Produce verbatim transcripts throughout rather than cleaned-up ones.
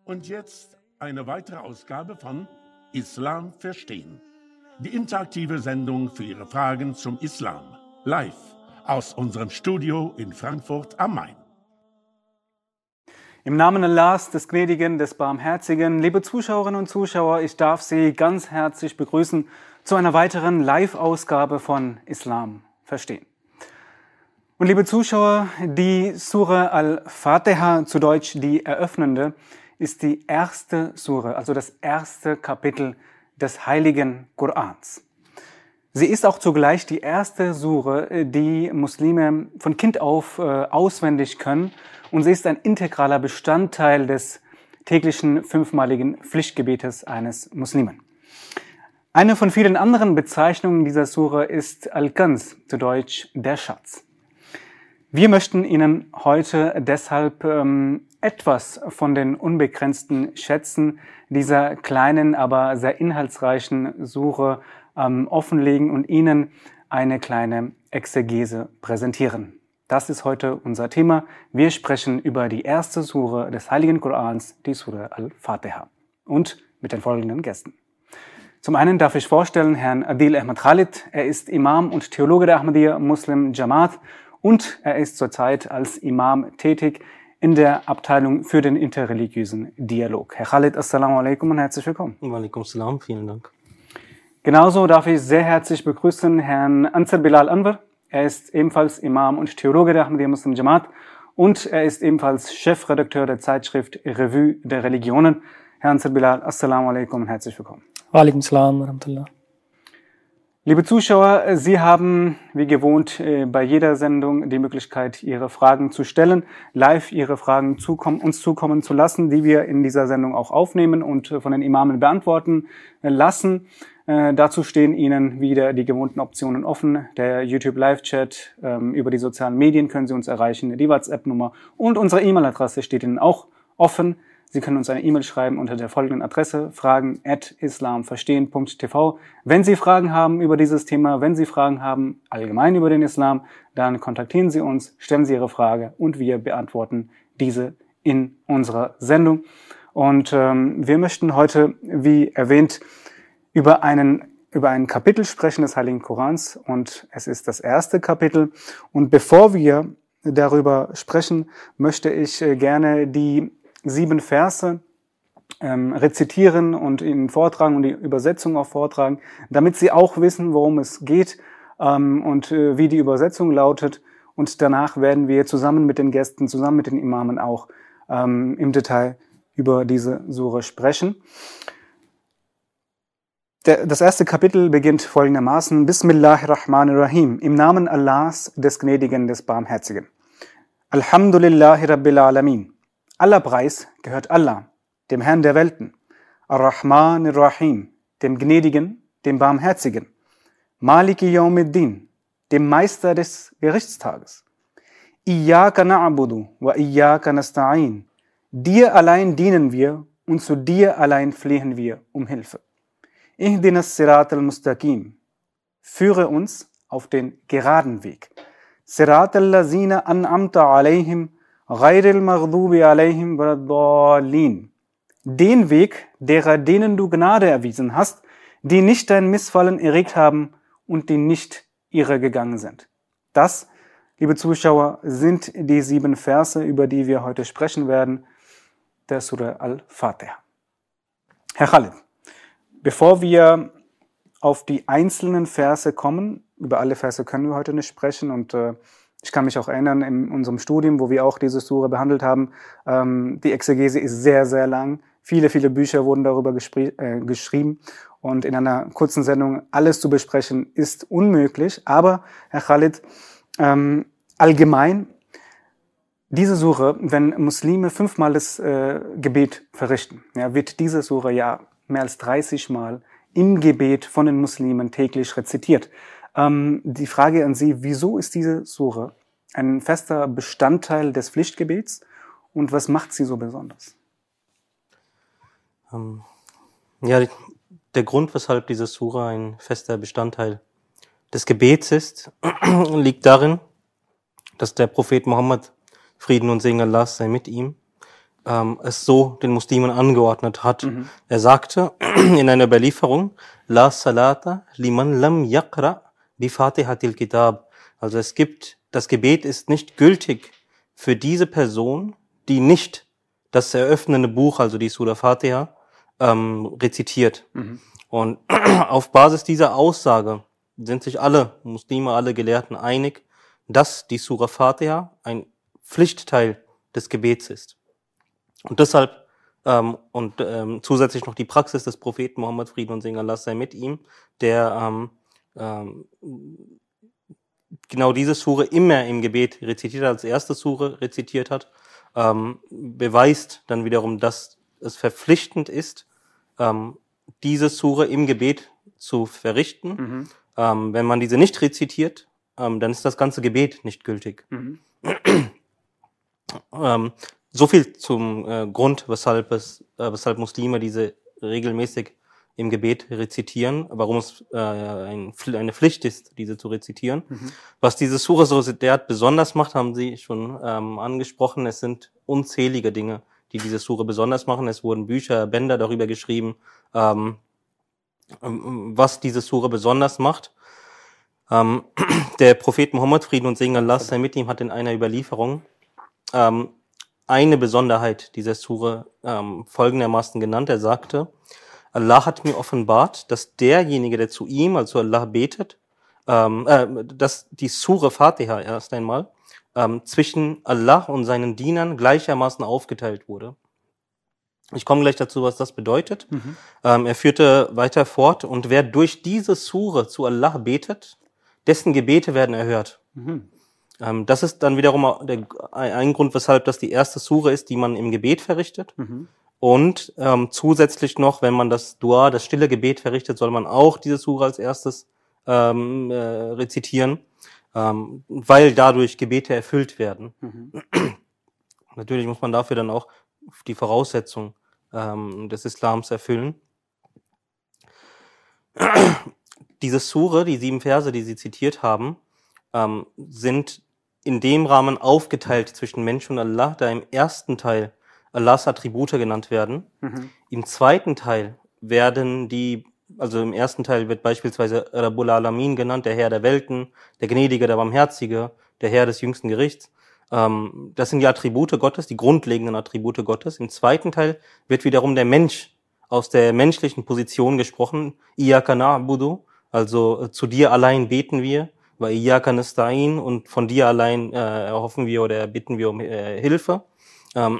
Und jetzt eine weitere Ausgabe von Islam verstehen. Die interaktive Sendung für Ihre Fragen zum Islam. Live aus unserem Studio in Frankfurt am Main. Im Namen Allahs, des Gnädigen, des Barmherzigen, liebe Zuschauerinnen und Zuschauer, ich darf Sie ganz herzlich begrüßen zu einer weiteren Live-Ausgabe von Islam verstehen. Und liebe Zuschauer, die Sura Al-Fatiha, zu Deutsch die Eröffnende, ist die erste Sura, also das erste Kapitel des Heiligen Korans. Sie ist auch zugleich die erste Sura, die Muslime von Kind auf äh, auswendig können, und sie ist ein integraler Bestandteil des täglichen fünfmaligen Pflichtgebetes eines Muslimen. Eine von vielen anderen Bezeichnungen dieser Sura ist Al-Kanz, zu Deutsch der Schatz. Wir möchten Ihnen heute deshalb ähm, etwas von den unbegrenzten Schätzen dieser kleinen, aber sehr inhaltsreichen Sura ähm, offenlegen und Ihnen eine kleine Exegese präsentieren. Das ist heute unser Thema. Wir sprechen über die erste Sura des Heiligen Korans, die Sura Al-Fatiha, und mit den folgenden Gästen. Zum einen darf ich vorstellen Herrn Adil Ahmad Khalid. Er ist Imam und Theologe der Ahmadiyya Muslim Jamaat und er ist zurzeit als Imam tätig in der Abteilung für den interreligiösen Dialog. Herr Khalid, assalamu alaikum und herzlich willkommen. Wa alaikum assalam, vielen Dank. Genauso darf ich sehr herzlich begrüßen Herrn Ansar Bilal Anwar. Er ist ebenfalls Imam und Theologe der Ahmadiyya Muslim Jamaat und er ist ebenfalls Chefredakteur der Zeitschrift Revue der Religionen. Herr Ansar Bilal, assalamu alaikum und herzlich willkommen. Wa alaikum assalam wa rahmatullah. Liebe Zuschauer, Sie haben wie gewohnt bei jeder Sendung die Möglichkeit, Ihre Fragen zu stellen, live Ihre Fragen zukommen, uns zukommen zu lassen, die wir in dieser Sendung auch aufnehmen und von den Imamen beantworten lassen. Äh, dazu stehen Ihnen wieder die gewohnten Optionen offen. Der YouTube Live-Chat, ähm, über die sozialen Medien können Sie uns erreichen, die WhatsApp-Nummer und unsere E-Mail-Adresse steht Ihnen auch offen. Sie können uns eine E-Mail schreiben unter der folgenden Adresse, fragen at islamverstehen punkt t v. Wenn Sie Fragen haben über dieses Thema, wenn Sie Fragen haben allgemein über den Islam, dann kontaktieren Sie uns, stellen Sie Ihre Frage und wir beantworten diese in unserer Sendung. Und ähm, wir möchten heute, wie erwähnt, über einen über ein Kapitel sprechen des Heiligen Korans, und es ist das erste Kapitel. Und bevor wir darüber sprechen, möchte ich äh, gerne die sieben Verse ähm, rezitieren und Ihnen vortragen und die Übersetzung auch vortragen, damit Sie auch wissen, worum es geht ähm, und äh, wie die Übersetzung lautet. Und danach werden wir zusammen mit den Gästen, zusammen mit den Imamen auch ähm, im Detail über diese Sure sprechen. Der, das erste Kapitel beginnt folgendermaßen: Bismillahirrahmanirrahim, im Namen Allahs, des Gnädigen, des Barmherzigen. Alhamdulillahi Rabbil Alamin. Aller Preis gehört Allah, dem Herrn der Welten, Ar-Rahman Ar-Rahim, dem Gnädigen, dem Barmherzigen, Maliki Yawmiddin, dem Meister des Gerichtstages, Iyyaka na'budu wa Iyyaka nasta'in, dir allein dienen wir und zu dir allein flehen wir um Hilfe. Ihdinas Sirat al-Mustaqim, führe uns auf den geraden Weg. Sirat al-Lazina an'amta alayhim, Ghairil Maghdubi alayhim waladdallin. Den Weg, derer denen du Gnade erwiesen hast, die nicht dein Missfallen erregt haben und die nicht irre gegangen sind. Das, liebe Zuschauer, sind die sieben Verse, über die wir heute sprechen werden, der Sura Al-Fatiha. Herr Khalid, bevor wir auf die einzelnen Verse kommen, über alle Verse können wir heute nicht sprechen, und äh, ich kann mich auch erinnern, in unserem Studium, wo wir auch diese Sura behandelt haben, ähm, die Exegese ist sehr, sehr lang. Viele, viele Bücher wurden darüber äh, geschrieben. Und in einer kurzen Sendung alles zu besprechen, ist unmöglich. Aber, Herr Khalid, ähm, allgemein, diese Sura, wenn Muslime fünfmal das äh, Gebet verrichten, ja, wird diese Sura ja mehr als dreißig Mal im Gebet von den Muslimen täglich rezitiert. Ähm, die Frage an Sie: Wieso ist diese Sura ein fester Bestandteil des Pflichtgebets und was macht sie so besonders? Ähm, ja, der Grund, weshalb diese Sura ein fester Bestandteil des Gebets ist, liegt darin, dass der Prophet Mohammed, Frieden und Segen Allahs sei mit ihm, ähm, es so den Muslimen angeordnet hat. Mhm. Er sagte in einer Überlieferung, La salata liman lam yaqra bi Fatihatil Kitab. Also es gibt, das Gebet ist nicht gültig für diese Person, die nicht das eröffnende Buch, also die Surah Fatiha, ähm, rezitiert. Mhm. Und auf Basis dieser Aussage sind sich alle Muslime, alle Gelehrten einig, dass die Surah Fatiha ein Pflichtteil des Gebets ist. Und deshalb ähm, und ähm, zusätzlich noch die Praxis des Propheten Muhammad, Frieden und Segen Allah sei mit ihm, der ähm, ähm, genau diese Sure immer im Gebet rezitiert hat, als erste Sure rezitiert hat, ähm, beweist dann wiederum, dass es verpflichtend ist, ähm, diese Sure im Gebet zu verrichten. Mhm. Ähm, wenn man diese nicht rezitiert, ähm, dann ist das ganze Gebet nicht gültig. Mhm. Ähm, so viel zum äh, Grund, weshalb es, äh, weshalb Muslime diese regelmäßig im Gebet rezitieren, warum es äh, ein, eine Pflicht ist, diese zu rezitieren. Mhm. Was diese Sure so derart besonders macht, haben Sie schon ähm, angesprochen. Es sind unzählige Dinge, die diese Sure besonders machen. Es wurden Bücher, Bänder darüber geschrieben, ähm, was diese Sure besonders macht. Ähm, der Prophet Muhammad, Frieden und Segen Allah sei mit ihm, hat in einer Überlieferung ähm, eine Besonderheit dieser Sure ähm, folgendermaßen genannt. Er sagte, Allah hat mir offenbart, dass derjenige, der zu ihm, also Allah, betet, ähm, äh, dass die Sure Fatiha erst einmal ähm, zwischen Allah und seinen Dienern gleichermaßen aufgeteilt wurde. Ich komme gleich dazu, was das bedeutet. Mhm. Ähm, er führte weiter fort, und wer durch diese Sure zu Allah betet, dessen Gebete werden erhört. Mhm. Ähm, das ist dann wiederum der, ein Grund, weshalb das die erste Sure ist, die man im Gebet verrichtet. Mhm. Und ähm, zusätzlich noch, wenn man das Dua, das stille Gebet verrichtet, soll man auch diese Sure als erstes ähm, äh, rezitieren, ähm, weil dadurch Gebete erfüllt werden. Mhm. Natürlich muss man dafür dann auch die Voraussetzung ähm, des Islams erfüllen. Diese Sure, die sieben Verse, die Sie zitiert haben, ähm, sind in dem Rahmen aufgeteilt zwischen Mensch und Allah, da im ersten Teil Allahs Attribute genannt werden. Mhm. Im zweiten Teil werden die, also im ersten Teil wird beispielsweise Rabbul Alamin genannt, der Herr der Welten, der Gnädige, der Barmherzige, der Herr des jüngsten Gerichts. Ähm, das sind die Attribute Gottes, die grundlegenden Attribute Gottes. Im zweiten Teil wird wiederum der Mensch aus der menschlichen Position gesprochen. Iyyaka na'budu, also äh, zu dir allein beten wir, wa iyyaka nasta'in, und von dir allein äh, erhoffen wir oder bitten wir um äh, Hilfe. Ähm,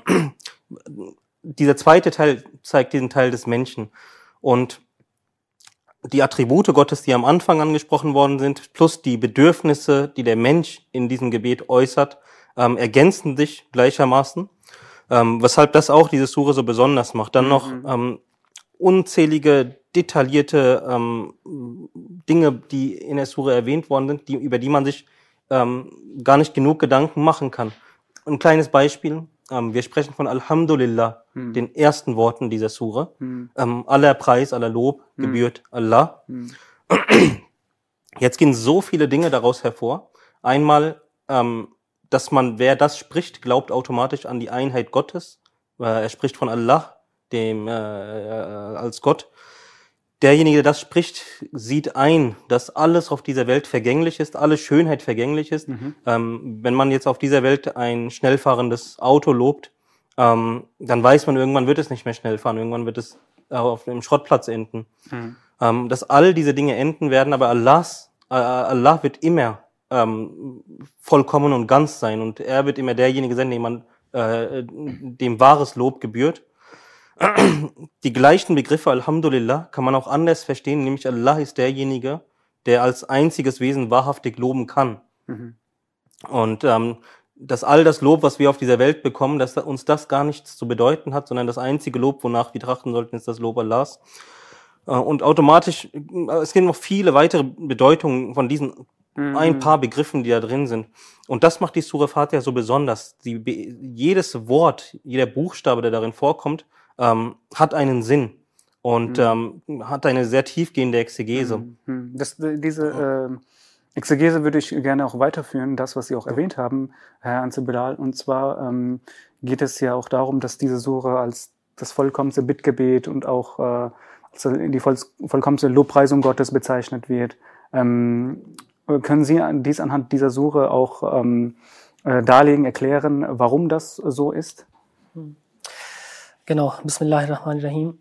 dieser zweite Teil zeigt diesen Teil des Menschen. Und die Attribute Gottes, die am Anfang angesprochen worden sind, plus die Bedürfnisse, die der Mensch in diesem Gebet äußert, ähm, ergänzen sich gleichermaßen, ähm, weshalb das auch diese Sure so besonders macht. Dann noch ähm, unzählige, detaillierte ähm, Dinge, die in der Sure erwähnt worden sind, die, über die man sich ähm, gar nicht genug Gedanken machen kann. Ein kleines Beispiel. Ähm, wir sprechen von Alhamdulillah, Mhm. den ersten Worten dieser Sure. Mhm. Ähm, aller Preis, aller Lob gebührt Allah. Mhm. Jetzt gehen so viele Dinge daraus hervor. Einmal, ähm, dass man, wer das spricht, glaubt automatisch an die Einheit Gottes. Äh, er spricht von Allah, dem äh, äh, als Gott. Derjenige, der das spricht, sieht ein, dass alles auf dieser Welt vergänglich ist, alle Schönheit vergänglich ist. Mhm. Ähm, wenn man jetzt auf dieser Welt ein schnell fahrendes Auto lobt, ähm, dann weiß man, irgendwann wird es nicht mehr schnell fahren, irgendwann wird es äh, auf dem Schrottplatz enden. Mhm. Ähm, dass all diese Dinge enden werden, aber Allahs, äh, Allah wird immer ähm, vollkommen und ganz sein, und er wird immer derjenige sein, dem man äh, dem wahres Lob gebührt. Die gleichen Begriffe Alhamdulillah kann man auch anders verstehen, nämlich Allah ist derjenige, der als einziges Wesen wahrhaftig loben kann. Mhm. Und ähm, dass all das Lob, was wir auf dieser Welt bekommen, dass uns das gar nichts zu bedeuten hat, sondern das einzige Lob, wonach wir trachten sollten, ist das Lob Allahs. Äh, und automatisch, äh, es gibt noch viele weitere Bedeutungen von diesen Mhm. ein paar Begriffen, die da drin sind. Und das macht die Surah Fatiha so besonders. Die, jedes Wort, jeder Buchstabe, der darin vorkommt, ähm, hat einen Sinn und ähm, hat eine sehr tiefgehende Exegese. Mhm. Das, diese, Exegese würde ich gerne auch weiterführen, das, was Sie auch erwähnt haben, Herr Anze-Bilal. Und zwar ähm, geht es ja auch darum, dass diese Sure als das vollkommenste Bittgebet und auch äh, also die voll, vollkommenste Lobpreisung Gottes bezeichnet wird. Ähm, können Sie dies anhand dieser Sure auch ähm, äh, darlegen, erklären, warum das so ist? Genau, Bismillahirrahmanirrahim.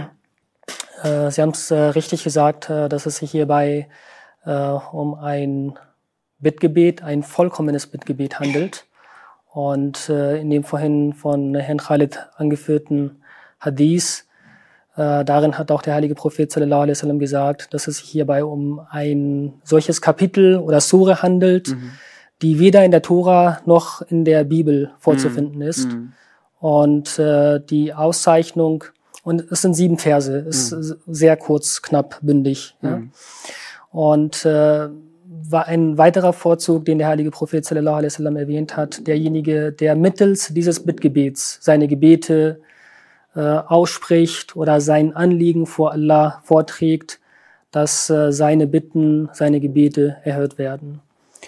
Äh, Sie haben es äh, richtig gesagt, äh, dass es sich hierbei äh, um ein Bittgebet, ein vollkommenes Bittgebet handelt. Und äh, in dem vorhin von Herrn Khalid angeführten Hadith, äh, darin hat auch der heilige Prophet sallallahu alaihi wasallam gesagt, dass es sich hierbei um ein solches Kapitel oder Sure handelt, mhm. die weder in der Tora noch in der Bibel vorzufinden mhm. ist. Mhm. Und äh, die Auszeichnung, und es sind sieben Verse, ist mhm. sehr kurz, knapp, bündig. Mhm. Ja. Und äh, war ein weiterer Vorzug, den der heilige Prophet sallallahu alaihi wasallam erwähnt hat, derjenige, der mittels dieses Bittgebets seine Gebete äh, ausspricht oder sein Anliegen vor Allah vorträgt, dass äh, seine Bitten, seine Gebete erhört werden.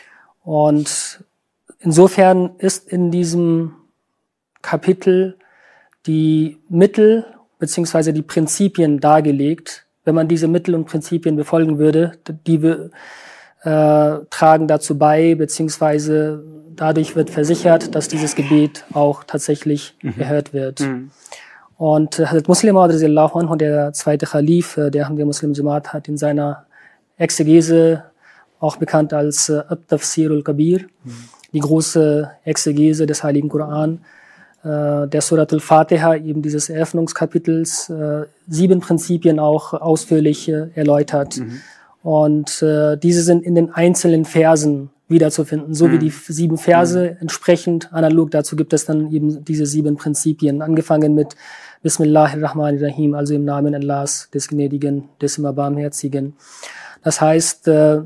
Und insofern ist in diesem Kapitel die Mittel beziehungsweise die Prinzipien dargelegt. Wenn man diese Mittel und Prinzipien befolgen würde, die wir Äh, tragen dazu bei, beziehungsweise dadurch wird versichert, dass dieses Gebet auch tatsächlich mhm. erhört wird. Mhm. Und äh, Hazrat Muslim radiallahu anhu, der zweite Khalif, äh, der Ahmadiyya Muslim Jamaat, hat in seiner Exegese, auch bekannt als äh, At-Tafsir al-Kabir, mhm. die große Exegese des Heiligen Koran, äh, der Surat al-Fatiha, eben dieses Eröffnungskapitels, äh, sieben Prinzipien auch ausführlich äh, erläutert. Mhm. Und äh, diese sind in den einzelnen Versen wiederzufinden, so mhm. wie die sieben Verse mhm. entsprechend. Analog dazu gibt es dann eben diese sieben Prinzipien, angefangen mit Bismillahirrahmanirrahim, also im Namen Allahs, des Gnädigen, des immer Barmherzigen. Das heißt, äh,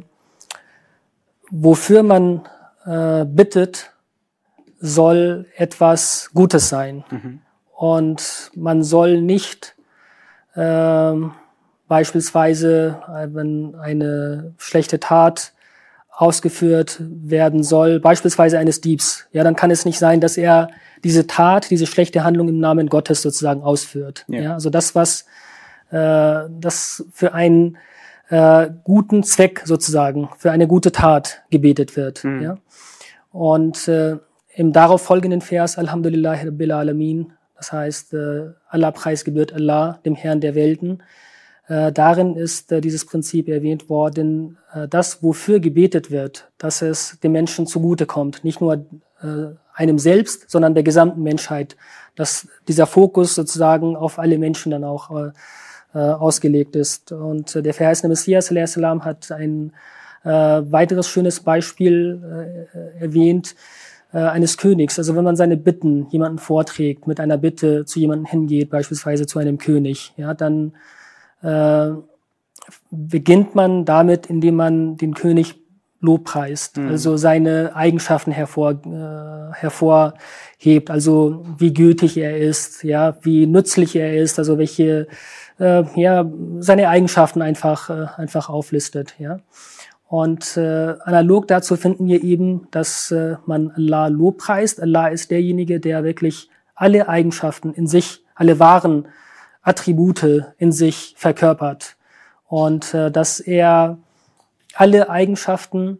wofür man äh, bittet, soll etwas Gutes sein. Mhm. Und man soll nicht äh, beispielsweise, wenn eine schlechte Tat ausgeführt werden soll, beispielsweise eines Diebs, ja, dann kann es nicht sein, dass er diese Tat, diese schlechte Handlung im Namen Gottes sozusagen ausführt. Ja, ja also das, was äh, das für einen äh, guten Zweck sozusagen, für eine gute Tat gebetet wird. Mhm. Ja. Und äh, im darauf folgenden Vers, Alhamdulillahi Rabbil Alamin, das heißt, äh, Allah Preis gebührt Allah, dem Herrn der Welten. Äh, darin ist äh, dieses Prinzip erwähnt worden, äh, das, wofür gebetet wird, dass es dem Menschen zugutekommt, nicht nur äh, einem selbst, sondern der gesamten Menschheit, dass dieser Fokus sozusagen auf alle Menschen dann auch äh, äh, ausgelegt ist. Und äh, der verheißene Messias alaihi salam hat ein äh, weiteres schönes Beispiel äh, erwähnt, äh, eines Königs. Also wenn man seine Bitten jemanden vorträgt, mit einer Bitte zu jemandem hingeht, beispielsweise zu einem König, ja, dann Äh, beginnt man damit, indem man den König lobpreist, mhm. also seine Eigenschaften hervor, äh, hervorhebt, also wie gütig er ist, ja, wie nützlich er ist, also welche, äh, ja, seine Eigenschaften einfach, äh, einfach auflistet, ja. Und äh, analog dazu finden wir eben, dass äh, man Allah lobpreist. Allah ist derjenige, der wirklich alle Eigenschaften in sich, alle wahren Attribute in sich verkörpert und äh, dass er alle Eigenschaften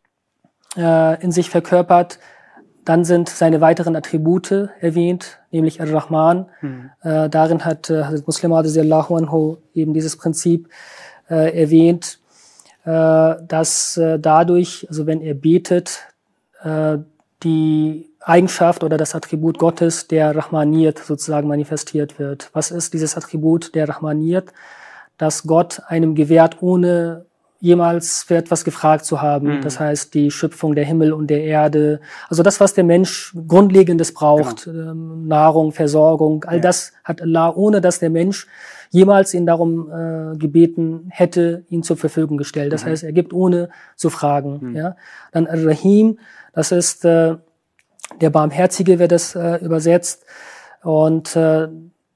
äh, in sich verkörpert, dann sind seine weiteren Attribute erwähnt, nämlich Ar-Rahman. Mhm. Äh, darin hat äh, Hazrat Muslim radiallahu anhu eben dieses Prinzip äh, erwähnt, äh, dass äh, dadurch, also wenn er betet, äh, die Eigenschaft oder das Attribut Gottes, der Rahmaniyat sozusagen manifestiert wird. Was ist dieses Attribut der Rahmaniyat? Dass Gott einem gewährt, ohne jemals für etwas gefragt zu haben. Mhm. Das heißt, die Schöpfung der Himmel und der Erde. Also das, was der Mensch Grundlegendes braucht. Genau. Ähm, Nahrung, Versorgung. All ja. das hat Allah, ohne dass der Mensch jemals ihn darum äh, gebeten hätte, ihn zur Verfügung gestellt. Das mhm. heißt, er gibt ohne zu fragen. Mhm. Ja. Dann Ar-Rahim, das ist äh, der Barmherzige, wird das äh, übersetzt. Und äh,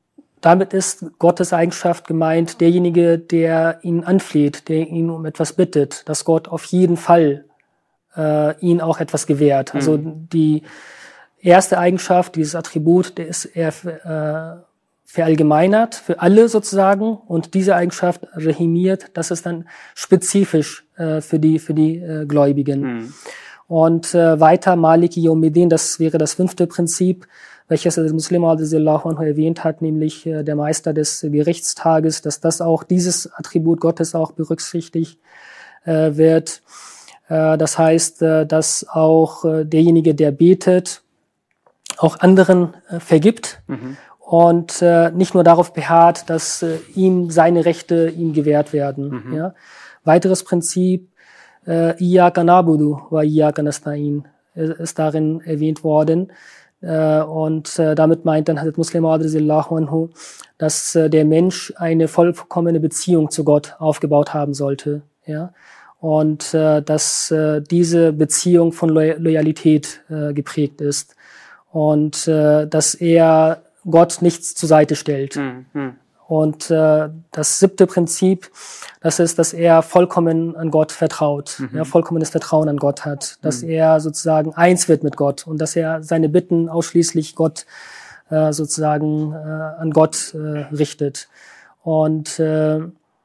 damit ist Gottes Eigenschaft gemeint, derjenige, der ihn anfleht, der ihn um etwas bittet, dass Gott auf jeden Fall äh, ihn auch etwas gewährt. Mhm. Also die erste Eigenschaft, dieses Attribut, der ist eher äh, verallgemeinert für alle sozusagen, und diese Eigenschaft rehimiert, das ist dann spezifisch äh, für die für die äh, Gläubigen. Mhm. Und äh, weiter Maliki Yawmiddin, das wäre das fünfte Prinzip, welches der Muslim radhiyallahu anhu erwähnt hat, nämlich äh, der Meister des Gerichtstages, dass das auch dieses Attribut Gottes auch berücksichtigt äh, wird. Äh, das heißt, äh, dass auch äh, derjenige, der betet, auch anderen äh, vergibt. Mhm. Und äh, nicht nur darauf beharrt, dass äh, ihm seine Rechte ihm gewährt werden. Mhm. Ja. Weiteres Prinzip, äh, Iyyaka na'budu wa iyyaka nasta'in, ist darin erwähnt worden. Äh, und äh, damit meint dann Hazrat Muslim radhiyallahu anhu, dass äh, der Mensch eine vollkommene Beziehung zu Gott aufgebaut haben sollte. Ja. Und äh, dass äh, diese Beziehung von Loy- Loyalität äh, geprägt ist. Und äh, dass er Gott nichts zur Seite stellt. Mhm. Und äh, das siebte Prinzip, das ist, dass er vollkommen an Gott vertraut, mhm. ja, vollkommenes Vertrauen an Gott hat, dass mhm. er sozusagen eins wird mit Gott und dass er seine Bitten ausschließlich Gott äh, sozusagen äh, an Gott äh, richtet. Und äh,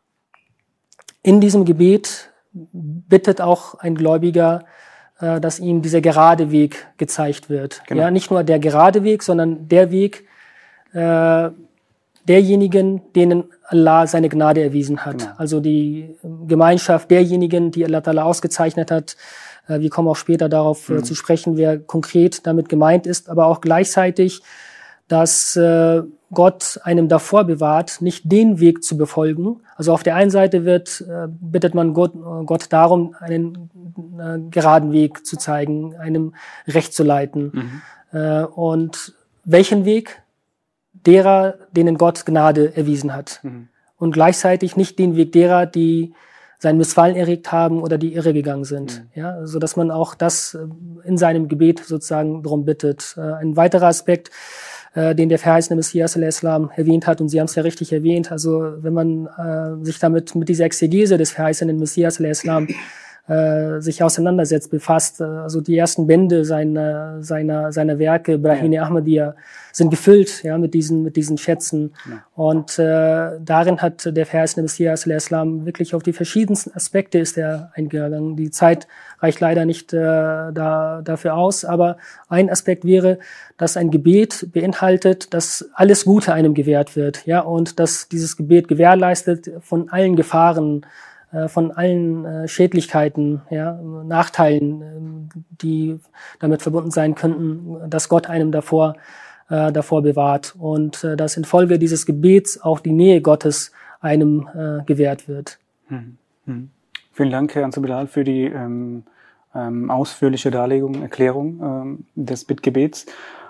in diesem Gebet bittet auch ein Gläubiger, äh, dass ihm dieser gerade Weg gezeigt wird. Genau. Ja, nicht nur der gerade Weg, sondern der Weg äh, derjenigen, denen Allah seine Gnade erwiesen hat. Genau. Also die Gemeinschaft derjenigen, die Allah Ta'ala ausgezeichnet hat. Äh, wir kommen auch später darauf mhm. äh, zu sprechen, wer konkret damit gemeint ist, aber auch gleichzeitig, dass äh, Gott einem davor bewahrt, nicht den Weg zu befolgen. Also auf der einen Seite wird, äh, bittet man Gott, äh, Gott darum, einen äh, geraden Weg zu zeigen, einem Recht zu leiten. Mhm. Äh, und welchen Weg? Derer, denen Gott Gnade erwiesen hat. Mhm. Und gleichzeitig nicht den Weg derer, die sein Missfallen erregt haben oder die irre gegangen sind. Mhm. Ja, so dass man auch das in seinem Gebet sozusagen darum bittet. Ein weiterer Aspekt, den der verheißene Messias al-Islam erwähnt hat, und Sie haben es ja richtig erwähnt, also wenn man äh, sich damit mit dieser Exegese des verheißenen Messias al-Islam äh, sich auseinandersetzt, befasst, also die ersten Bände seiner seiner seiner Werke, Brahine ja. Ahmadiyya, sind gefüllt, ja, mit diesen mit diesen Schätzen. Ja. Und äh, darin hat der verheißene Messias al-Islam wirklich auf die verschiedensten Aspekte ist er eingegangen. Die Zeit reicht leider nicht äh, da dafür aus, aber ein Aspekt wäre, dass ein Gebet beinhaltet, dass alles Gute einem gewährt wird, ja, und dass dieses Gebet gewährleistet von allen Gefahren, von allen äh, Schädlichkeiten, ja, Nachteilen, äh, die damit verbunden sein könnten, dass Gott einem davor äh, davor bewahrt und äh, dass infolge dieses Gebets auch die Nähe Gottes einem äh, gewährt wird. Hm. Hm. Vielen Dank, Herr Anzu-Bilal, für die ähm, ähm, ausführliche Darlegung, Erklärung ähm, des Bittgebets.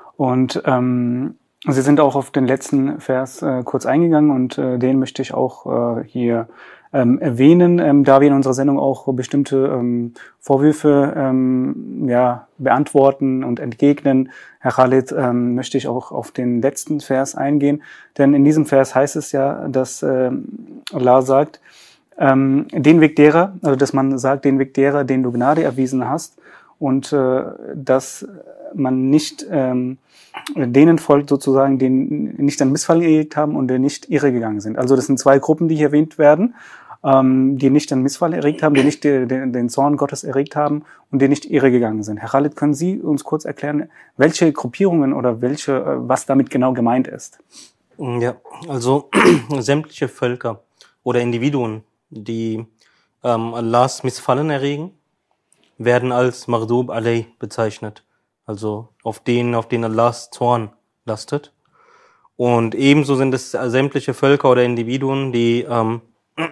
Und ähm, Sie sind auch auf den letzten Vers äh, kurz eingegangen, und äh, den möchte ich auch äh, hier ähm, erwähnen, ähm, da wir in unserer Sendung auch bestimmte ähm, Vorwürfe ähm, ja, beantworten und entgegnen. Herr Khalid, ähm, möchte ich auch auf den letzten Vers eingehen, denn in diesem Vers heißt es ja, dass äh, Allah sagt, ähm, den Weg derer, also dass man sagt, den Weg derer, den du Gnade erwiesen hast, und äh, dass man nicht ähm, denen folgt sozusagen, denen nicht an Missfallen erregt haben und die nicht irregegangen sind. Also das sind zwei Gruppen, die hier erwähnt werden, ähm, die nicht an Missfallen erregt haben, die nicht die, die, den Zorn Gottes erregt haben und die nicht irregegangen sind. Herr Khalid, können Sie uns kurz erklären, welche Gruppierungen oder welche, was damit genau gemeint ist? Ja, also sämtliche Völker oder Individuen, die ähm, Allahs Missfallen erregen, werden als Maghdub alayh bezeichnet. Also auf denen, auf denen Allahs Zorn lastet. Und ebenso sind es sämtliche Völker oder Individuen, die ähm,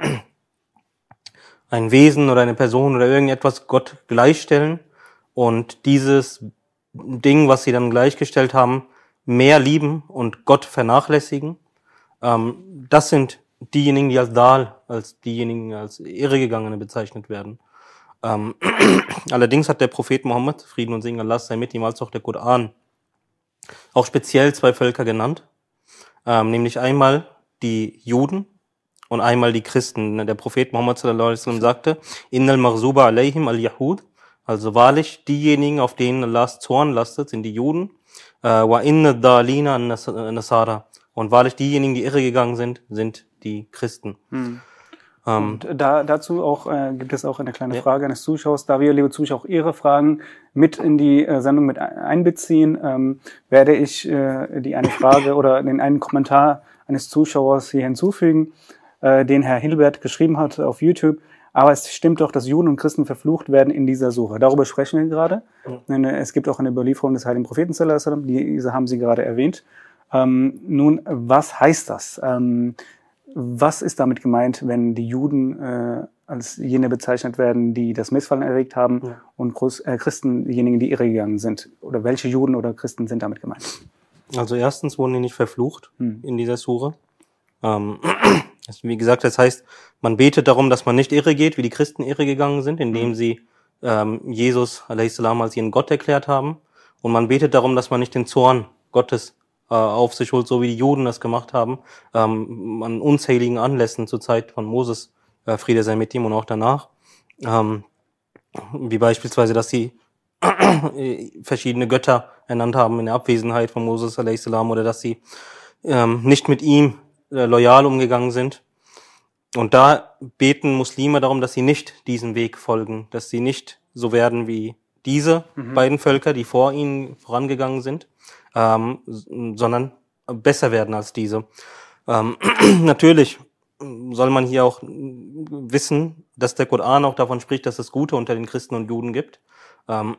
ein Wesen oder eine Person oder irgendetwas Gott gleichstellen und dieses Ding, was sie dann gleichgestellt haben, mehr lieben und Gott vernachlässigen. Ähm, das sind diejenigen, die als Dal, als diejenigen, als Irregegangene bezeichnet werden. Ähm, allerdings hat der Prophet Mohammed, Frieden und Segen Allah sei mit ihm, als auch der Koran, auch speziell zwei Völker genannt. ähm, nämlich einmal die Juden und einmal die Christen. Der Prophet Muhammad sallallahu alaihi wasallam sagte, Innal maghzuba alayhim al-Yahud, also wahrlich diejenigen, auf denen Allahs Zorn lastet, sind die Juden, äh, wa inna dalina an-Nasara, und wahrlich diejenigen, die irregegangen sind, sind die Christen. Hm. Ähm, Und da, dazu auch äh, gibt es auch eine kleine Ja. Frage eines Zuschauers. Da wir, liebe Zuschauer, auch Ihre Fragen mit in die äh, Sendung mit ein- einbeziehen, ähm, werde ich äh, die eine Frage oder den einen Kommentar eines Zuschauers hier hinzufügen, äh, den Herr Hilbert geschrieben hat auf YouTube. Aber es stimmt doch, dass Juden und Christen verflucht werden in dieser Sure. Darüber sprechen wir gerade. Ja. Denn, äh, Es gibt auch eine Überlieferung des heiligen Propheten sallallahu alaihi wasallam, diese haben Sie gerade erwähnt. Ähm, nun, was heißt das? Ähm, Was ist damit gemeint, wenn die Juden äh, als jene bezeichnet werden, die das Missfallen erregt haben, Ja. und Groß, äh, Christen diejenigen, die irregegangen sind? Oder welche Juden oder Christen sind damit gemeint? Also erstens wurden die nicht verflucht Hm. in dieser Sure. Ähm, das, wie gesagt, das heißt, man betet darum, dass man nicht irre geht, wie die Christen irre gegangen sind, indem sie ähm, Jesus a.s. als ihren Gott erklärt haben. Und man betet darum, dass man nicht den Zorn Gottes äh, auf sich holt, so wie die Juden das gemacht haben, ähm, an unzähligen Anlässen zur Zeit von Moses, äh, Friede sei mit ihm, und auch danach. Ähm, wie beispielsweise, dass sie verschiedene Götter ernannt haben in der Abwesenheit von Moses a.s. oder dass sie ähm, nicht mit ihm äh, loyal umgegangen sind. Und da beten Muslime darum, dass sie nicht diesen Weg folgen, dass sie nicht so werden wie diese Mhm. beiden Völker, die vor ihnen vorangegangen sind, ähm, s- sondern besser werden als diese. Ähm, natürlich soll man hier auch wissen, dass der Koran auch davon spricht, dass es Gute unter den Christen und Juden gibt. Ähm,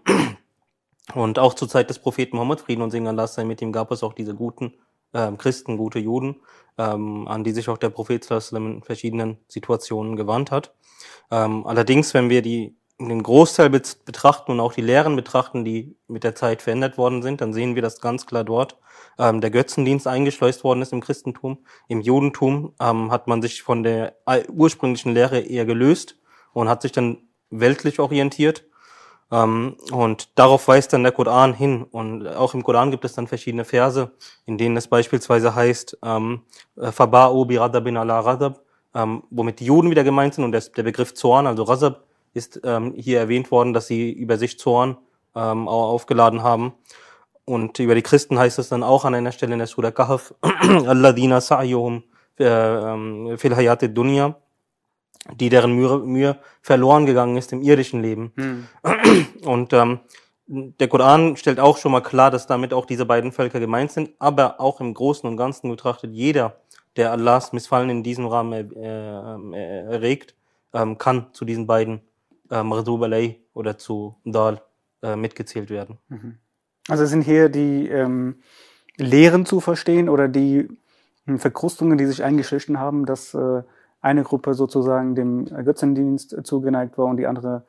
und auch zur Zeit des Propheten Mohammed, Frieden und Segen Allah sei mit ihm, gab es auch diese guten ähm, Christen, gute Juden, ähm, an die sich auch der Prophet sallallahu alaihi wasallam in verschiedenen Situationen gewandt hat. Ähm, allerdings, wenn wir die den Großteil bet- betrachten und auch die Lehren betrachten, die mit der Zeit verändert worden sind, dann sehen wir, dass ganz klar dort ähm, der Götzendienst eingeschleust worden ist im Christentum. Im Judentum ähm, hat man sich von der äh, ursprünglichen Lehre eher gelöst und hat sich dann weltlich orientiert. Ähm, und darauf weist dann der Koran hin. Und auch im Koran gibt es dann verschiedene Verse, in denen es beispielsweise heißt, ähm, Faba'u bi ghadabin ala ghadab, ähm, womit die Juden wieder gemeint sind. Und das, der Begriff Zorn, also Ghazab, ist ähm, hier erwähnt worden, dass sie über sich Zorn ähm, auch aufgeladen haben. Und über die Christen heißt es dann auch an einer Stelle in der Surah Kahf, Alladina sa'yuhum äh, ähm, fil hayatid dunya, die deren Mühe, Mühe verloren gegangen ist im irdischen Leben. Hm. Und ähm, der Koran stellt auch schon mal klar, dass damit auch diese beiden Völker gemeint sind, aber auch im Großen und Ganzen betrachtet, jeder, der Allahs Missfallen in diesem Rahmen er, äh, erregt, ähm, kann zu diesen beiden äh, Maghzub alayh oder zu Dal äh, mitgezählt werden. Also sind hier die ähm, Lehren zu verstehen oder die hm, Verkrustungen, die sich eingeschlichen haben, dass äh, eine Gruppe sozusagen dem Götzendienst zugeneigt war und die andere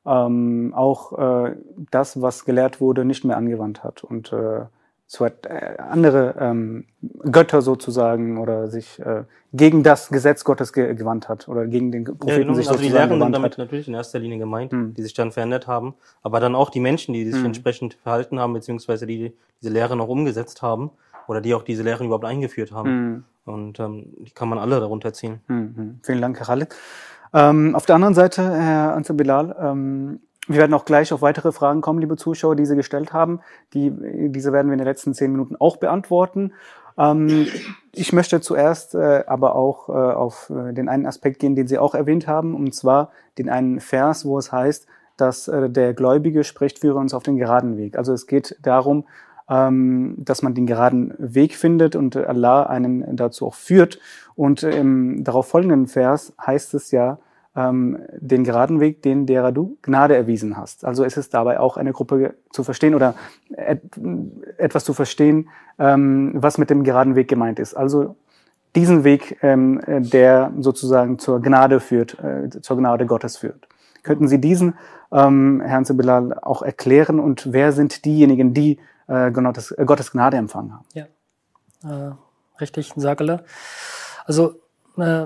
ähm, auch äh, das, was gelehrt wurde, nicht mehr angewandt hat und äh, zu äh, andere ähm, Götter sozusagen oder sich äh, gegen das Gesetz Gottes ge gewandt hat oder gegen den Propheten Ja, genau. sich Also die sozusagen Lehren sind gewandt damit hat. natürlich in erster Linie gemeint, Hm. die sich dann verändert haben, aber dann auch die Menschen, die sich Hm. entsprechend verhalten haben, beziehungsweise die diese Lehre noch umgesetzt haben oder die auch diese Lehren überhaupt eingeführt haben. Hm. Und ähm, die kann man alle darunter ziehen. Mhm. Vielen Dank, Herr Khalid. Ähm, auf der anderen Seite, Herr Ansel Bilal, ähm, wir werden auch gleich auf weitere Fragen kommen, liebe Zuschauer, die Sie gestellt haben. Die, diese werden wir in den letzten zehn Minuten auch beantworten. Ähm, ich möchte zuerst äh, aber auch äh, auf äh, den einen Aspekt gehen, den Sie auch erwähnt haben, und zwar den einen Vers, wo es heißt, dass äh, der Gläubige spricht, führe uns auf den geraden Weg. Also es geht darum, ähm, dass man den geraden Weg findet und äh, Allah einen dazu auch führt. Und im darauf folgenden Vers heißt es ja, ähm, den geraden Weg, den derer du Gnade erwiesen hast. Also ist es dabei auch eine Gruppe zu verstehen oder et, etwas zu verstehen, ähm, was mit dem geraden Weg gemeint ist. Also diesen Weg, ähm, der sozusagen zur Gnade führt, äh, zur Gnade Gottes führt. Könnten Sie diesen, ähm, Herrn Bilal, auch erklären und wer sind diejenigen, die äh, Gottes, äh, Gottes Gnade empfangen haben? Ja, äh, richtig, Sakala. Also äh,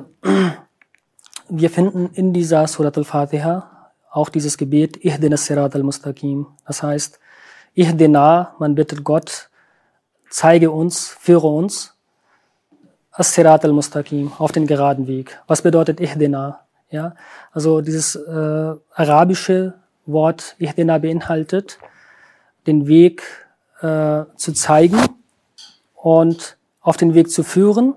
wir finden in dieser Surat al-Fatiha auch dieses Gebet Ihdina Sirat al-Mustaqim. Das heißt, Ihdina, man bittet Gott, zeige uns, führe uns As-Sirat al-Mustaqim, auf den geraden Weg. Was bedeutet Ihdina? Ja, also dieses äh, arabische Wort Ihdina beinhaltet, den Weg äh, zu zeigen und auf den Weg zu führen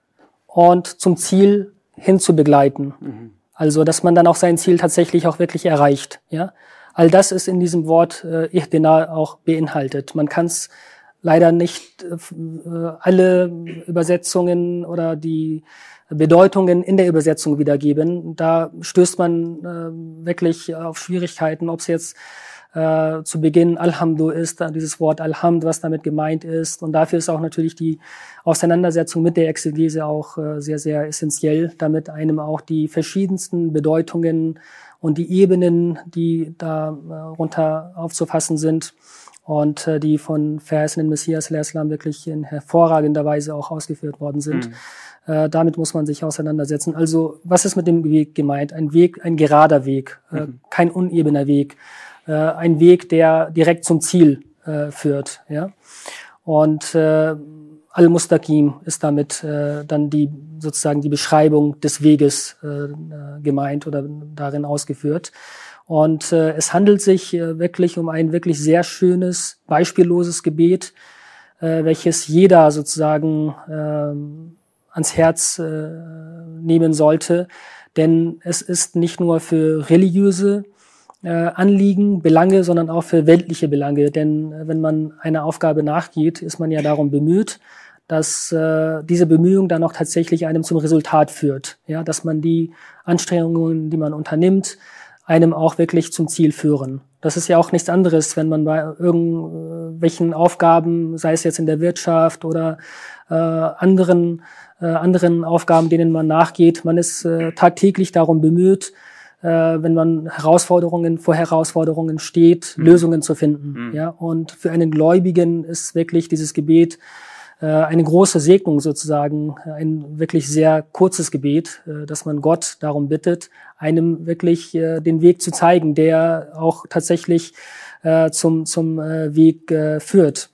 und zum Ziel hin zu begleiten. Mhm. Also, dass man dann auch sein Ziel tatsächlich auch wirklich erreicht. Ja, all das ist in diesem Wort äh, Ihdina auch beinhaltet. Man kann es leider nicht äh, alle Übersetzungen oder die Bedeutungen in der Übersetzung wiedergeben. Da stößt man äh, wirklich auf Schwierigkeiten, ob es jetzt äh, zu Beginn Alhamdu ist, dieses Wort Alhamd, was damit gemeint ist. Und dafür ist auch natürlich die Auseinandersetzung mit der Exegese auch äh, sehr, sehr essentiell, damit einem auch die verschiedensten Bedeutungen und die Ebenen, die da äh, runter aufzufassen sind und äh, die von verheißenen Messias al-Islam wirklich in hervorragender Weise auch ausgeführt worden sind. Mhm. Äh, damit muss man sich auseinandersetzen. Also, was ist mit dem Weg gemeint? Ein Weg, ein gerader Weg, äh, mhm. kein unebener Weg, äh, ein Weg, der direkt zum Ziel äh, führt. Ja? Und äh, Al-Mustaqim ist damit äh, dann die sozusagen die Beschreibung des Weges äh, gemeint oder darin ausgeführt. Und äh, es handelt sich äh, wirklich um ein wirklich sehr schönes, beispielloses Gebet, äh, welches jeder sozusagen äh, ans Herz äh, nehmen sollte, denn es ist nicht nur für religiöse äh, Anliegen, Belange, sondern auch für weltliche Belange, denn äh, wenn man einer Aufgabe nachgeht, ist man ja darum bemüht, dass äh, diese Bemühung dann auch tatsächlich einem zum Resultat führt, ja, dass man die Anstrengungen, die man unternimmt, einem auch wirklich zum Ziel führen. Das ist ja auch nichts anderes, wenn man bei irgendwelchen Aufgaben, sei es jetzt in der Wirtschaft oder äh, anderen äh, anderen Aufgaben, denen man nachgeht, man ist äh, tagtäglich darum bemüht, äh, wenn man Herausforderungen vor Herausforderungen steht, mhm. Lösungen zu finden. Mhm. Ja, und für einen Gläubigen ist wirklich dieses Gebet äh, eine große Segnung sozusagen, ein wirklich sehr kurzes Gebet, äh, dass man Gott darum bittet, einem wirklich äh, den Weg zu zeigen, der auch tatsächlich äh, zum zum äh, Weg äh, führt.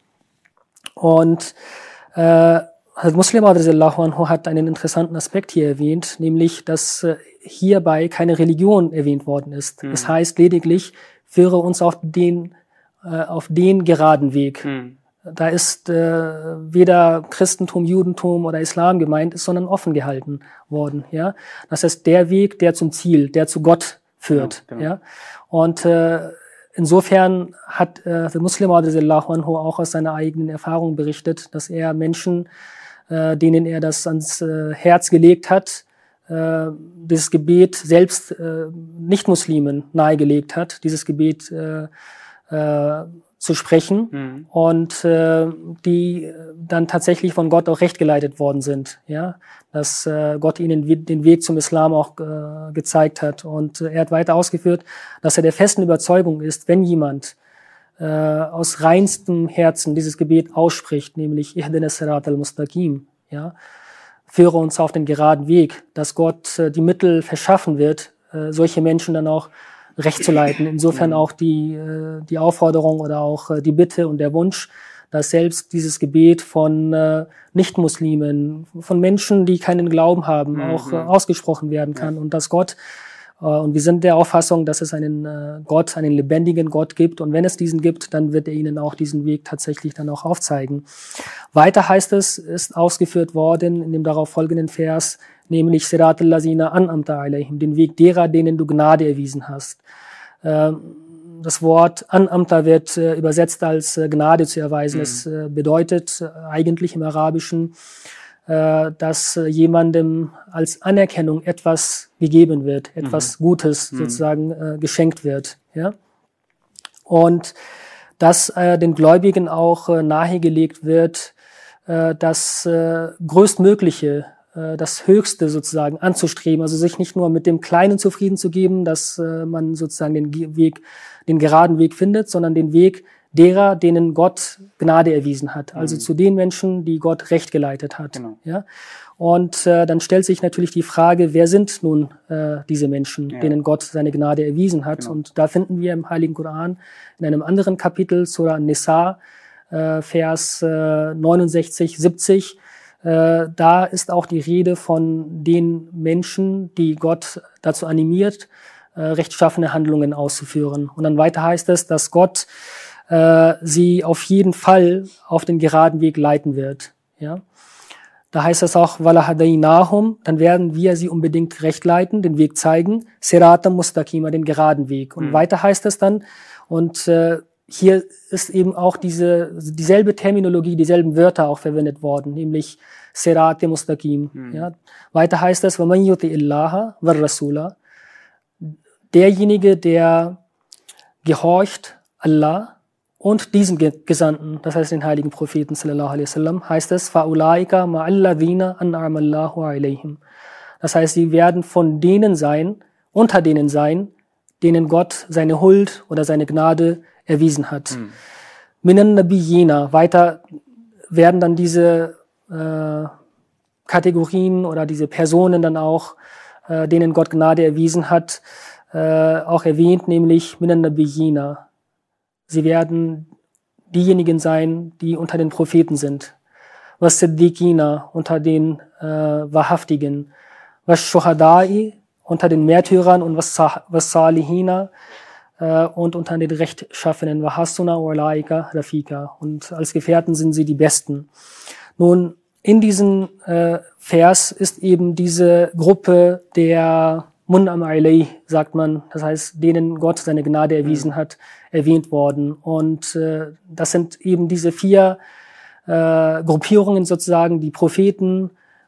Und äh, Muslim Anhu hat einen interessanten Aspekt hier erwähnt, nämlich, dass äh, hierbei keine Religion erwähnt worden ist. Mhm. Das heißt lediglich, führe uns auf den äh, auf den geraden Weg. Mhm. Da ist äh, weder Christentum, Judentum oder Islam gemeint, ist, sondern offen gehalten worden. Ja, das heißt der Weg, der zum Ziel, der zu Gott führt. Genau, genau. Ja, und äh, insofern hat äh, der Muslim Anhu auch aus seiner eigenen Erfahrung berichtet, dass er Menschen, äh, denen er das ans äh, Herz gelegt hat, äh, dieses Gebet selbst äh, Nicht-Muslimen nahegelegt hat, dieses Gebet äh, äh, zu sprechen mhm. und äh, die dann tatsächlich von Gott auch recht geleitet worden sind, ja, dass äh, Gott ihnen den Weg zum Islam auch äh, gezeigt hat. Und äh, er hat weiter ausgeführt, dass er der festen Überzeugung ist, wenn jemand äh, aus reinstem Herzen dieses Gebet ausspricht, nämlich Ihdina Sirat al-Mustaqim, ja, führe uns auf den geraden Weg, dass Gott äh, die Mittel verschaffen wird, äh, solche Menschen dann auch recht zu leiten. Insofern auch die, äh, die Aufforderung oder auch äh, die Bitte und der Wunsch, dass selbst dieses Gebet von äh, Nicht-Muslimen, von Menschen, die keinen Glauben haben, mhm. auch äh, ausgesprochen werden kann. Ja. Und dass Gott, äh, und wir sind der Auffassung, dass es einen äh, Gott, einen lebendigen Gott gibt. Und wenn es diesen gibt, dann wird er ihnen auch diesen Weg tatsächlich dann auch aufzeigen. Weiter heißt es, ist ausgeführt worden in dem darauf folgenden Vers, nämlich Sirat al-Lazina an'amta alayhim, den Weg derer, denen du Gnade erwiesen hast. Das Wort an'amta wird übersetzt als Gnade zu erweisen. Mhm. Es bedeutet eigentlich im Arabischen, dass jemandem als Anerkennung etwas gegeben wird, etwas mhm. Gutes mhm. sozusagen geschenkt wird. Ja? Und dass den Gläubigen auch nahegelegt wird, das Größtmögliche, das Höchste sozusagen anzustreben, also sich nicht nur mit dem Kleinen zufrieden zu geben, dass äh, man sozusagen den Weg, den geraden Weg findet, sondern den Weg derer, denen Gott Gnade erwiesen hat, also mhm. zu den Menschen, die Gott recht geleitet hat. Genau. Ja? Und äh, dann stellt sich natürlich die Frage, wer sind nun äh, diese Menschen, ja. denen Gott seine Gnade erwiesen hat? Genau. Und da finden wir im Heiligen Koran in einem anderen Kapitel, Surah An-Nisa, äh, Vers äh, neunundsechzig, siebzig, Äh, da ist auch die Rede von den Menschen, die Gott dazu animiert, äh, rechtschaffene Handlungen auszuführen. Und dann weiter heißt es, dass Gott äh, sie auf jeden Fall auf den geraden Weg leiten wird. Ja? Da heißt es auch, وَلَهَدَيْنَاهُمْ, dann werden wir sie unbedingt recht leiten, den Weg zeigen, Sirata Mustaqima, den geraden Weg. Und mhm. weiter heißt es dann, und äh, hier ist eben auch diese dieselbe Terminologie, dieselben Wörter auch verwendet worden, nämlich Sirate Mustaqim. Mhm. Ja. Weiter heißt es, وَمَنْ يُطِعِ اللَّهَ وَالرَّسُولَ, derjenige, der gehorcht Allah und diesem Gesandten, das heißt den heiligen Propheten sallallahu alaihi wasallam, heißt es, فَأُولَٰئِكَ مَعَ الَّذِينَ أَنْعَمَ اللَّهُ عَلَيْهِمْ. Das heißt, sie werden von denen sein, unter denen sein, denen Gott seine Huld oder seine Gnade erwiesen hat. Mhm. Minan Nabiyina, weiter werden dann diese äh, Kategorien oder diese Personen dann auch, äh, denen Gott Gnade erwiesen hat, äh, auch erwähnt, nämlich Minan Nabiyina. Sie werden diejenigen sein, die unter den Propheten sind. Was Siddiqina, unter den äh, Wahrhaftigen. Was Shuhadai, unter den Märtyrern, und was, was Salihina, und unter den Rechtschaffenen, Wahasuna Ulaika Rafika. Und als Gefährten sind sie die Besten. Nun, in diesem äh, Vers ist eben diese Gruppe der Mun'am alayh, sagt man, das heißt, denen Gott seine Gnade erwiesen hat, erwähnt worden. Und äh, das sind eben diese vier äh, Gruppierungen sozusagen, die Propheten.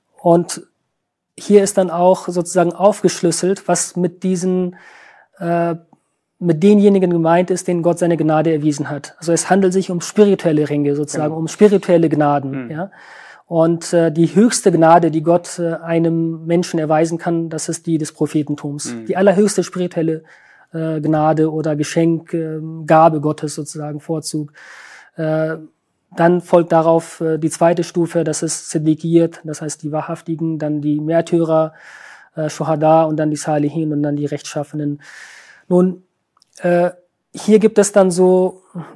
Und hier ist dann auch sozusagen aufgeschlüsselt, was mit diesen äh, mit denjenigen gemeint ist, denen Gott seine Gnade erwiesen hat. Also es handelt sich um spirituelle Ränge sozusagen, ja. um spirituelle Gnaden. Mhm. Ja. Und äh, die höchste Gnade, die Gott äh, einem Menschen erweisen kann, das ist die des Prophetentums. Mhm. Die allerhöchste spirituelle äh, Gnade oder Geschenk, äh, Gabe Gottes sozusagen, Vorzug. Äh, dann folgt darauf äh, die zweite Stufe, das ist Siddiqiyat, das heißt die Wahrhaftigen, dann die Märtyrer, äh, Shuhada und dann die Salihin und dann die Rechtschaffenen. Nun, Äh, hier gibt es dann so,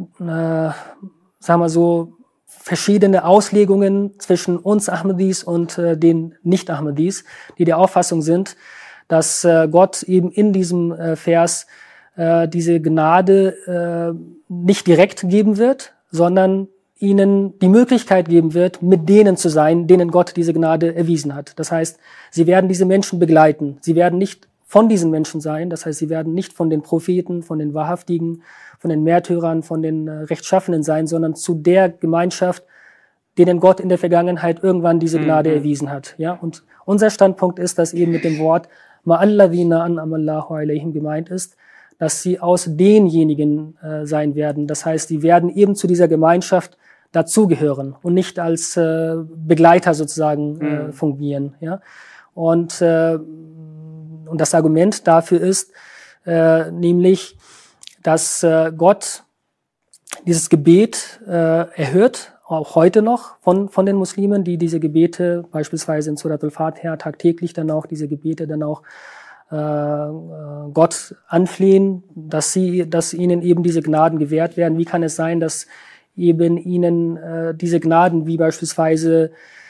äh, sagen wir so, verschiedene Auslegungen zwischen uns Ahmadis und äh, den Nicht-Ahmadis, die der Auffassung sind, dass äh, Gott eben in diesem äh, Vers äh, diese Gnade äh, nicht direkt geben wird, sondern ihnen die Möglichkeit geben wird, mit denen zu sein, denen Gott diese Gnade erwiesen hat. Das heißt, sie werden diese Menschen begleiten. Sie werden nicht von diesen Menschen sein. Das heißt, sie werden nicht von den Propheten, von den Wahrhaftigen, von den Märtyrern, von den äh, Rechtschaffenen sein, sondern zu der Gemeinschaft, denen Gott in der Vergangenheit irgendwann diese Gnade mhm. erwiesen hat. Ja, und unser Standpunkt ist, dass eben mit dem Wort Ma'alladhina an'amallahu alayhim gemeint ist, dass sie aus denjenigen äh, sein werden. Das heißt, sie werden eben zu dieser Gemeinschaft dazugehören und nicht als äh, Begleiter sozusagen mhm. äh, fungieren. Ja, und äh, Und das Argument dafür ist äh, nämlich, dass äh, Gott dieses Gebet äh, erhört, auch heute noch von von den Muslimen, die diese Gebete beispielsweise in Surat al-Fatiha tagtäglich dann auch diese Gebete dann auch äh, Gott anflehen, dass sie, dass ihnen eben diese Gnaden gewährt werden. Wie kann es sein, dass eben ihnen äh, diese Gnaden wie beispielsweise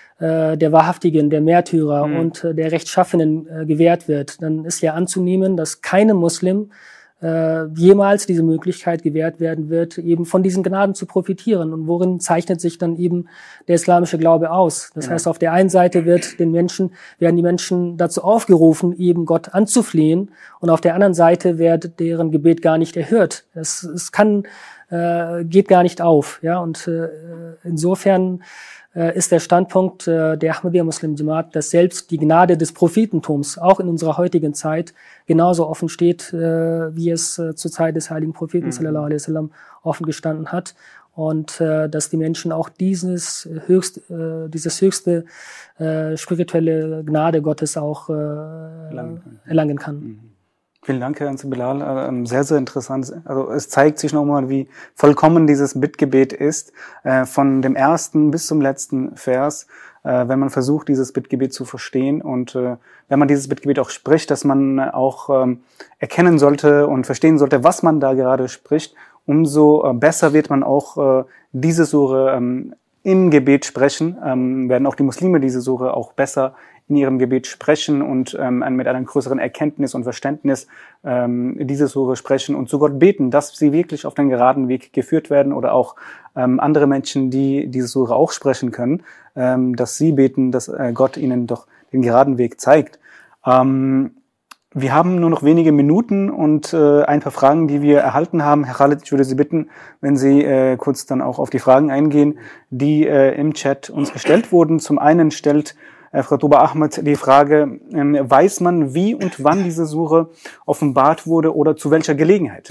der Wahrhaftigen, der Märtyrer mhm. und äh, der Rechtschaffenen äh, gewährt wird, dann ist ja anzunehmen, dass keinem Muslim äh, jemals diese Möglichkeit gewährt werden wird, eben von diesen Gnaden zu profitieren. Und worin zeichnet sich dann eben der islamische Glaube aus? Das ja. heißt, auf der einen Seite wird den Menschen, werden die Menschen dazu aufgerufen, eben Gott anzuflehen, und auf der anderen Seite wird deren Gebet gar nicht erhört. Es, es kann, äh, geht gar nicht auf. Ja, und äh, insofern ist der Standpunkt äh, der Ahmadiyya Muslim Jamaat, dass selbst die Gnade des Prophetentums auch in unserer heutigen Zeit genauso offen steht, äh, wie es äh, zur Zeit des heiligen Propheten mhm. sallallahu alaihi wasallam offen gestanden hat, und äh, dass die Menschen auch dieses höchst, äh, dieses höchste äh, spirituelle Gnade Gottes auch äh, erlangen kann. Erlangen kann. Mhm. Vielen Dank, Herr Bilal. Sehr, sehr interessant. Also es zeigt sich nochmal, wie vollkommen dieses Bittgebet ist, von dem ersten bis zum letzten Vers, wenn man versucht, dieses Bittgebet zu verstehen, und wenn man dieses Bittgebet auch spricht, dass man auch erkennen sollte und verstehen sollte, was man da gerade spricht, umso besser wird man auch diese Sure im Gebet sprechen, ähm, werden auch die Muslime diese Sure auch besser in ihrem Gebet sprechen und ähm, mit einer größeren Erkenntnis und Verständnis ähm, diese Sure sprechen und zu Gott beten, dass sie wirklich auf den geraden Weg geführt werden oder auch ähm, andere Menschen, die diese Sure auch sprechen können, ähm, dass sie beten, dass äh, Gott ihnen doch den geraden Weg zeigt. Ähm, wir haben nur noch wenige Minuten und äh, ein paar Fragen, die wir erhalten haben. Herr Khalid, ich würde Sie bitten, wenn Sie äh, kurz dann auch auf die Fragen eingehen, die äh, im Chat uns gestellt wurden. Zum einen stellt Frau Tuba Ahmed die Frage, ähm, weiß man, wie und wann diese Sure offenbart wurde oder zu welcher Gelegenheit?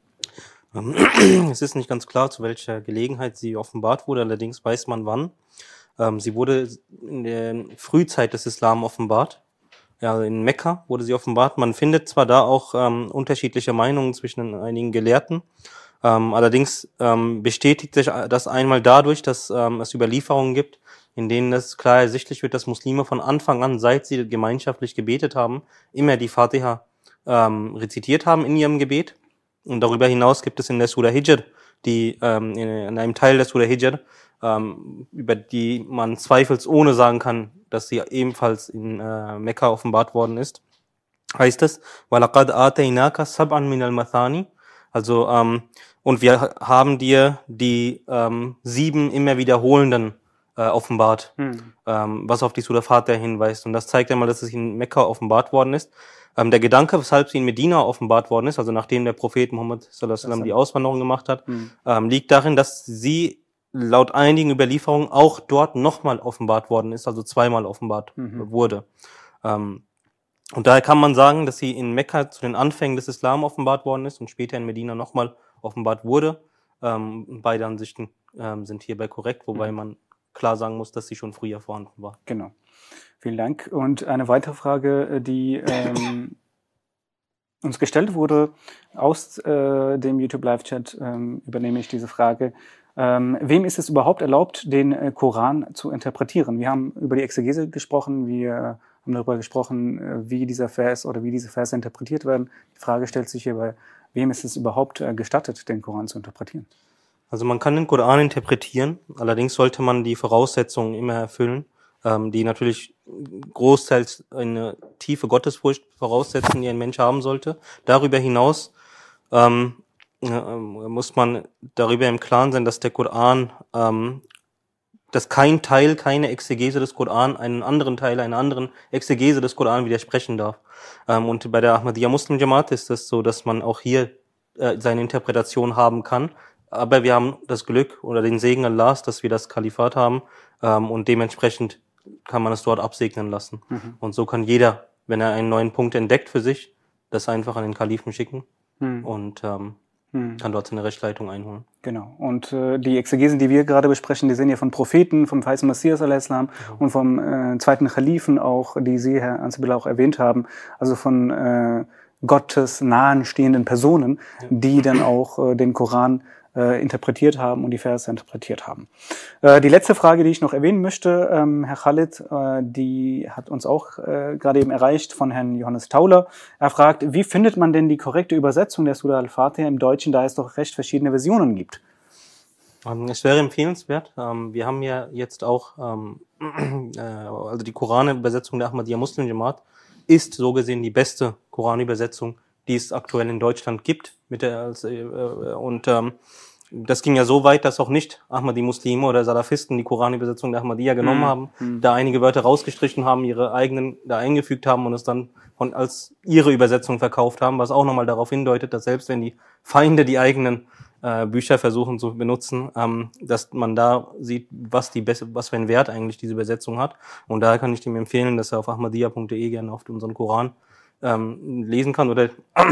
Es ist nicht ganz klar, zu welcher Gelegenheit sie offenbart wurde, allerdings weiß man wann. Ähm, sie wurde in der Frühzeit des Islam offenbart. Ja, in Mekka wurde sie offenbart. Man findet zwar da auch ähm, unterschiedliche Meinungen zwischen einigen Gelehrten, ähm, allerdings ähm, bestätigt sich das einmal dadurch, dass ähm, es Überlieferungen gibt, in denen es klar ersichtlich wird, dass Muslime von Anfang an, seit sie gemeinschaftlich gebetet haben, immer die Fatiha ähm, rezitiert haben in ihrem Gebet. Und darüber hinaus gibt es in der Surah Hijr, die ähm, in, in einem Teil der Surah Hijr, ähm, über die man zweifelsohne sagen kann, dass sie ebenfalls in äh, Mekka offenbart worden ist, heißt es, وَلَقَدْ آتَيْنَاكَ سَبْعًا مِنَ الْمَثَانِ, also ähm, und wir haben dir die ähm, sieben immer wiederholenden Äh, offenbart, hm. ähm, was auf die Surah Fatiha hinweist. Und das zeigt einmal, dass es in Mekka offenbart worden ist. Ähm, der Gedanke, weshalb sie in Medina offenbart worden ist, also nachdem der Prophet Muhammad sallallahu alaihi wasallam die Auswanderung gemacht hat, hm. ähm, liegt darin, dass sie laut einigen Überlieferungen auch dort nochmal offenbart worden ist, also zweimal offenbart mhm. wurde. Ähm, und daher kann man sagen, dass sie in Mekka zu den Anfängen des Islam offenbart worden ist und später in Medina nochmal offenbart wurde. Ähm, beide Ansichten ähm, sind hierbei korrekt, wobei mhm. man klar sagen muss, dass sie schon früher vorhanden war. Genau. Vielen Dank. Und eine weitere Frage, die ähm, uns gestellt wurde aus äh, dem YouTube-Live-Chat, ähm, übernehme ich diese Frage. Ähm, wem ist es überhaupt erlaubt, den äh, Koran zu interpretieren? Wir haben über die Exegese gesprochen, wir haben darüber gesprochen, äh, wie dieser Vers oder wie diese Verse interpretiert werden. Die Frage stellt sich hierbei, wem ist es überhaupt äh, gestattet, den Koran zu interpretieren? Also man kann den Koran interpretieren, allerdings sollte man die Voraussetzungen immer erfüllen, ähm, die natürlich großteils eine tiefe Gottesfurcht voraussetzen, die ein Mensch haben sollte. Darüber hinaus ähm, äh, muss man darüber im Klaren sein, dass der Koran, ähm, dass kein Teil, keine Exegese des Koran einen anderen Teil, einer anderen Exegese des Koran widersprechen darf. Ähm, und bei der Ahmadiyya Muslim Jamaat ist es so, dass man auch hier äh, seine Interpretation haben kann. Aber wir haben das Glück oder den Segen Allahs, dass wir das Kalifat haben ähm, und dementsprechend kann man es dort absegnen lassen. Mhm. Und so kann jeder, wenn er einen neuen Punkt entdeckt für sich, das einfach an den Kalifen schicken mhm. und ähm, mhm. kann dort seine Rechtleitung einholen. Genau. Und äh, die Exegesen, die wir gerade besprechen, die sind ja von Propheten, vom Verheißten Messias al-Islam mhm. und vom äh, zweiten Khalifen auch, die Sie, Herr Ansibillah, auch erwähnt haben, also von äh, Gottes nahen stehenden Personen, ja. die dann auch äh, den Koran Äh, interpretiert haben und die Verse interpretiert haben. Äh, die letzte Frage, die ich noch erwähnen möchte, ähm, Herr Khalid, äh, die hat uns auch äh, gerade eben erreicht von Herrn Johannes Tauler. Er fragt, wie findet man denn die korrekte Übersetzung der Surah Al-Fatiha im Deutschen, da es doch recht verschiedene Versionen gibt? Ähm, es wäre empfehlenswert. Ähm, wir haben ja jetzt auch, ähm, äh, also die Koranübersetzung der Ahmadiyya Muslim Jamaat ist so gesehen die beste Koranübersetzung, die es aktuell in Deutschland gibt. Mit der, äh, und ähm, das ging ja so weit, dass auch nicht Ahmadi-Muslime oder Salafisten die Koranübersetzung der Ahmadiyya genommen mhm. haben, mhm. da einige Wörter rausgestrichen haben, ihre eigenen da eingefügt haben und es dann von, als ihre Übersetzung verkauft haben, was auch nochmal darauf hindeutet, dass selbst wenn die Feinde die eigenen äh, Bücher versuchen zu benutzen, ähm, dass man da sieht, was die beste, was für einen Wert eigentlich diese Übersetzung hat. Und daher kann ich ihm empfehlen, dass er auf ahmadiyya punkt de gerne auf unseren Koran ähm, lesen kann oder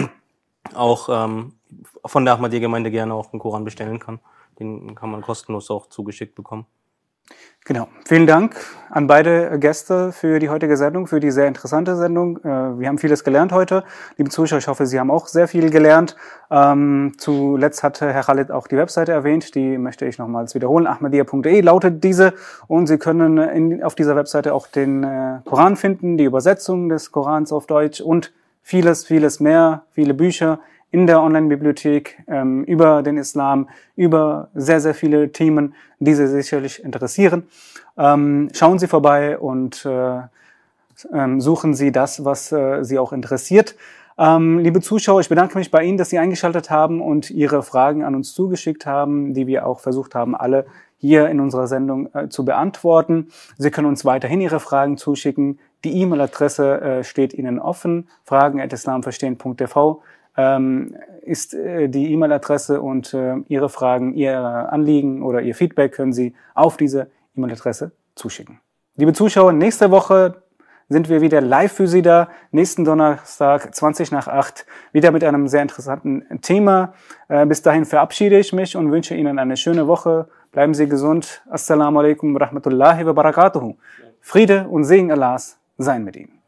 auch ähm, von der Ahmadiyya-Gemeinde gerne auch den Koran bestellen kann. Den kann man kostenlos auch zugeschickt bekommen. Genau. Vielen Dank an beide Gäste für die heutige Sendung, für die sehr interessante Sendung. Wir haben vieles gelernt heute. Liebe Zuschauer, ich hoffe, Sie haben auch sehr viel gelernt. Ähm, zuletzt hatte Herr Khalid auch die Webseite erwähnt. Die möchte ich nochmals wiederholen. ahmadiyya punkt de lautet diese. Und Sie können in, auf dieser Webseite auch den äh, Koran finden, die Übersetzung des Korans auf Deutsch und vieles, vieles mehr, viele Bücher in der Online-Bibliothek ähm, über den Islam, über sehr, sehr viele Themen, die Sie sicherlich interessieren. Ähm, schauen Sie vorbei und äh, ähm, suchen Sie das, was äh, Sie auch interessiert. Ähm, liebe Zuschauer, ich bedanke mich bei Ihnen, dass Sie eingeschaltet haben und Ihre Fragen an uns zugeschickt haben, die wir auch versucht haben, alle hier in unserer Sendung äh, zu beantworten. Sie können uns weiterhin Ihre Fragen zuschicken. Die E-Mail-Adresse äh, steht Ihnen offen, fragen at islamverstehen punkt t v ähm, ist äh, die E-Mail-Adresse und äh, Ihre Fragen, Ihre Anliegen oder Ihr Feedback können Sie auf diese E-Mail-Adresse zuschicken. Liebe Zuschauer, nächste Woche sind wir wieder live für Sie da. Nächsten Donnerstag, zwanzig nach acht, wieder mit einem sehr interessanten Thema. Äh, bis dahin verabschiede ich mich und wünsche Ihnen eine schöne Woche. Bleiben Sie gesund. Assalamu alaikum wa rahmatullahi wa barakatuhu. Friede und Segen Allahs seien mit Ihnen.